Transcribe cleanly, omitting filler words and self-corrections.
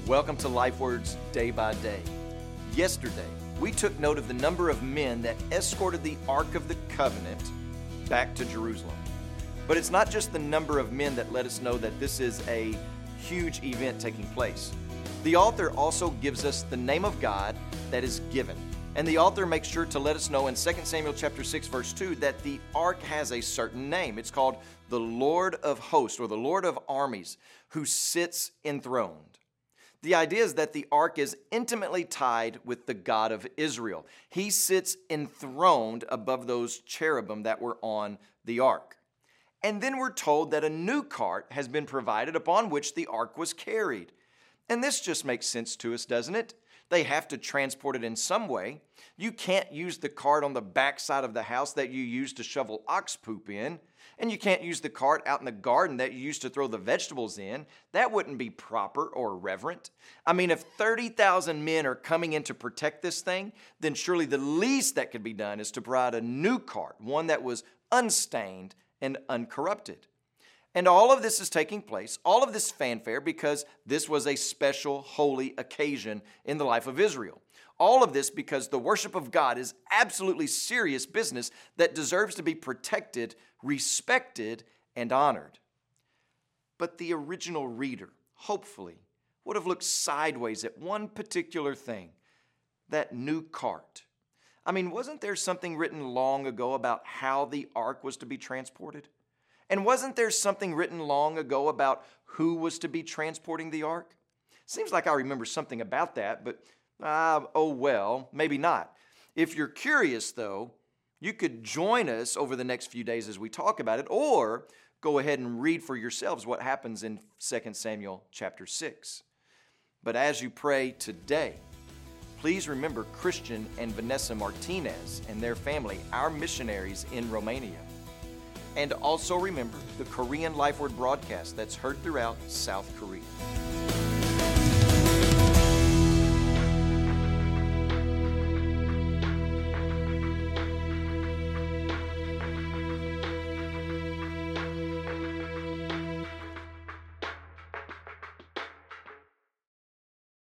Welcome to Life Words Day by Day. Yesterday, we took note of the number of men that escorted the Ark of the Covenant back to Jerusalem. But it's not just the number of men that let us know that this is a huge event taking place. The author also gives us the name of God that is given. And the author makes sure to let us know in 2 Samuel chapter 6, verse 2, that the ark has a certain name. It's called the Lord of Hosts, or the Lord of Armies, who sits enthroned. The idea is that the ark is intimately tied with the God of Israel. He sits enthroned above those cherubim that were on the ark. And then we're told that a new cart has been provided upon which the ark was carried. And this just makes sense to us, doesn't it? They have to transport it in some way. You can't use the cart on the backside of the house that you use to shovel ox poop in. And you can't use the cart out in the garden that you used to throw the vegetables in. That wouldn't be proper or reverent. I mean, if 30,000 men are coming in to protect this thing, then surely the least that could be done is to provide a new cart, one that was unstained and uncorrupted. And all of this is taking place, all of this fanfare, because this was a special holy occasion in the life of Israel. All of this because the worship of God is absolutely serious business that deserves to be protected, respected, and honored. But the original reader, hopefully, would have looked sideways at one particular thing, that new cart. I mean, wasn't there something written long ago about how the ark was to be transported? And wasn't there something written long ago about who was to be transporting the ark? Seems like I remember something about that, but oh well, maybe not. If you're curious, though, you could join us over the next few days as we talk about it, or go ahead and read for yourselves what happens in 2 Samuel chapter 6. But as you pray today, please remember Christian and Vanessa Martinez and their family, our missionaries in Romania. And also remember the Korean Life Word broadcast that's heard throughout South Korea.